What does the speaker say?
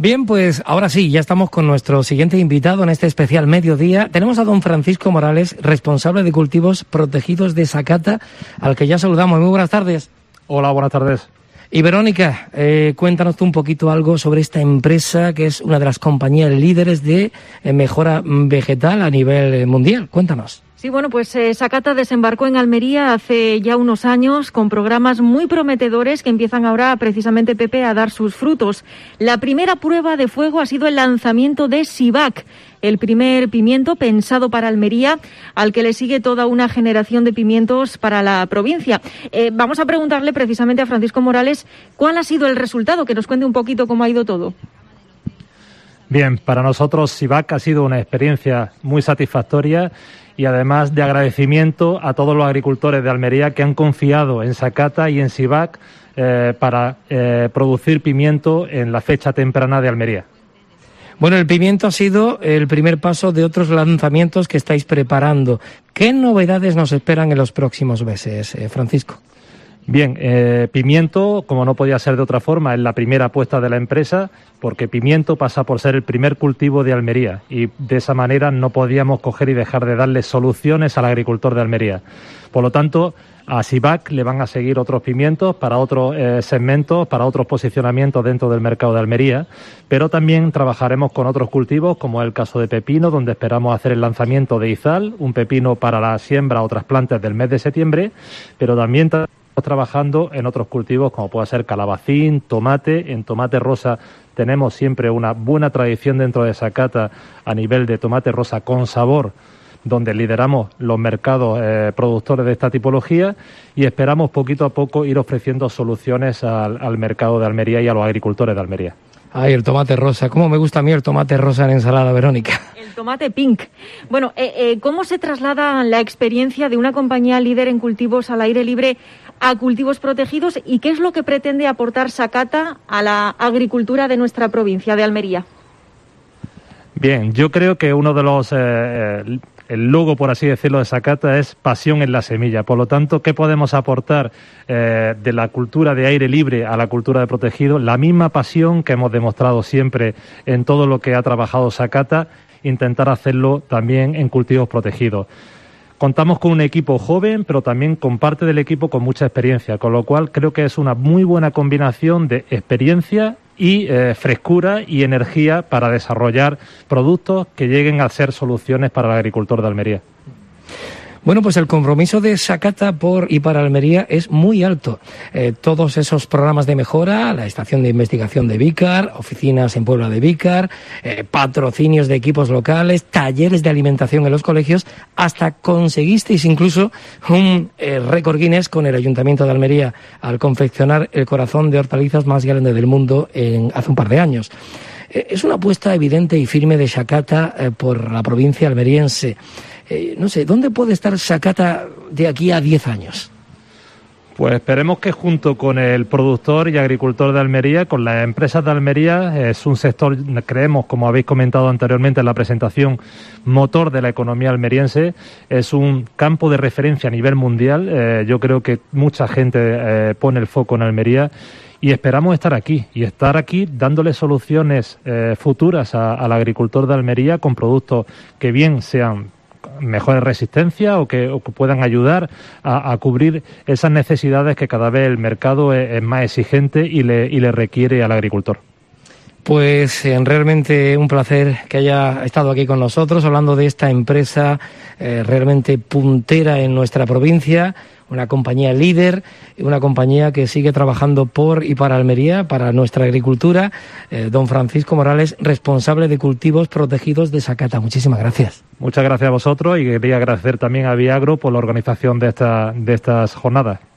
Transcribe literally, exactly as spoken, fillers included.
Bien, pues ahora sí, ya estamos con nuestro siguiente invitado en este especial mediodía. Tenemos a don Francisco Morales, responsable de cultivos protegidos de Sakata, al que ya saludamos. Muy buenas tardes. Hola, buenas tardes. Y Verónica, eh, cuéntanos tú un poquito algo sobre esta empresa que es una de las compañías líderes de eh, mejora vegetal a nivel mundial. Cuéntanos. Sí, bueno, pues eh, Sakata desembarcó en Almería hace ya unos años con programas muy prometedores que empiezan ahora precisamente, Pepe, a dar sus frutos. La primera prueba de fuego ha sido el lanzamiento de Sivac, el primer pimiento pensado para Almería, al que le sigue toda una generación de pimientos para la provincia. Eh, vamos a preguntarle precisamente a Francisco Morales cuál ha sido el resultado, que nos cuente un poquito cómo ha ido todo. Bien, para nosotros Sivac ha sido una experiencia muy satisfactoria y además de agradecimiento a todos los agricultores de Almería que han confiado en Sakata y en Sivac eh, para eh, producir pimiento en la fecha temprana de Almería. Bueno, el pimiento ha sido el primer paso de otros lanzamientos que estáis preparando. ¿Qué novedades nos esperan en los próximos meses, eh, Francisco? Bien, eh, pimiento, como no podía ser de otra forma, es la primera apuesta de la empresa, porque pimiento pasa por ser el primer cultivo de Almería y de esa manera no podíamos coger y dejar de darle soluciones al agricultor de Almería. Por lo tanto, a Sivac le van a seguir otros pimientos para otros eh, segmentos, para otros posicionamientos dentro del mercado de Almería, pero también trabajaremos con otros cultivos, como es el caso de pepino, donde esperamos hacer el lanzamiento de Izal, un pepino para la siembra o trasplantes del mes de septiembre, pero también estamos trabajando en otros cultivos como puede ser calabacín, tomate. En tomate rosa tenemos siempre una buena tradición dentro de Sakata a nivel de tomate rosa con sabor, donde lideramos los mercados eh, productores de esta tipología y esperamos poquito a poco ir ofreciendo soluciones al, al mercado de Almería y a los agricultores de Almería. Ay, el tomate rosa. ¿Cómo me gusta a mí el tomate rosa en ensalada, Verónica? El tomate pink. Bueno, eh, eh, ¿cómo se traslada la experiencia de una compañía líder en cultivos al aire libre a cultivos protegidos y qué es lo que pretende aportar Sakata a la agricultura de nuestra provincia de Almería? Bien, yo creo que uno de los... Eh, el logo, por así decirlo, de Sakata es pasión en la semilla. Por lo tanto, ¿qué podemos aportar eh, de la cultura de aire libre a la cultura de protegido? La misma pasión que hemos demostrado siempre en todo lo que ha trabajado Sakata, intentar hacerlo también en cultivos protegidos. Contamos con un equipo joven, pero también con parte del equipo con mucha experiencia, con lo cual creo que es una muy buena combinación de experiencia y eh, frescura y energía para desarrollar productos que lleguen a ser soluciones para el agricultor de Almería. Bueno, pues el compromiso de Sakata por y para Almería es muy alto. Eh, todos esos programas de mejora, la estación de investigación de Vícar, oficinas en Puebla de Vícar, eh, patrocinios de equipos locales, talleres de alimentación en los colegios, hasta conseguisteis incluso un eh, récord Guinness con el Ayuntamiento de Almería al confeccionar el corazón de hortalizas más grande del mundo en, hace un par de años. Eh, es una apuesta evidente y firme de Sakata eh, por la provincia almeriense. Eh, no sé, ¿dónde puede estar Sakata de aquí a diez años? Pues esperemos que junto con el productor y agricultor de Almería, con las empresas de Almería, es un sector, creemos, como habéis comentado anteriormente en la presentación, motor de la economía almeriense, es un campo de referencia a nivel mundial. Eh, yo creo que mucha gente eh, pone el foco en Almería y esperamos estar aquí, y estar aquí dándole soluciones eh, futuras a, al agricultor de Almería con productos que bien sean mejores resistencia o que, o que puedan ayudar a, a cubrir esas necesidades que cada vez el mercado es, es más exigente y le, y le requiere al agricultor. Pues eh, realmente un placer que haya estado aquí con nosotros hablando de esta empresa eh, realmente puntera en nuestra provincia, una compañía líder, una compañía que sigue trabajando por y para Almería, para nuestra agricultura. Eh, don Francisco Morales, responsable de cultivos protegidos de Sakata. Muchísimas gracias. Muchas gracias a vosotros y quería agradecer también a Viagro por la organización de, esta, de estas jornadas.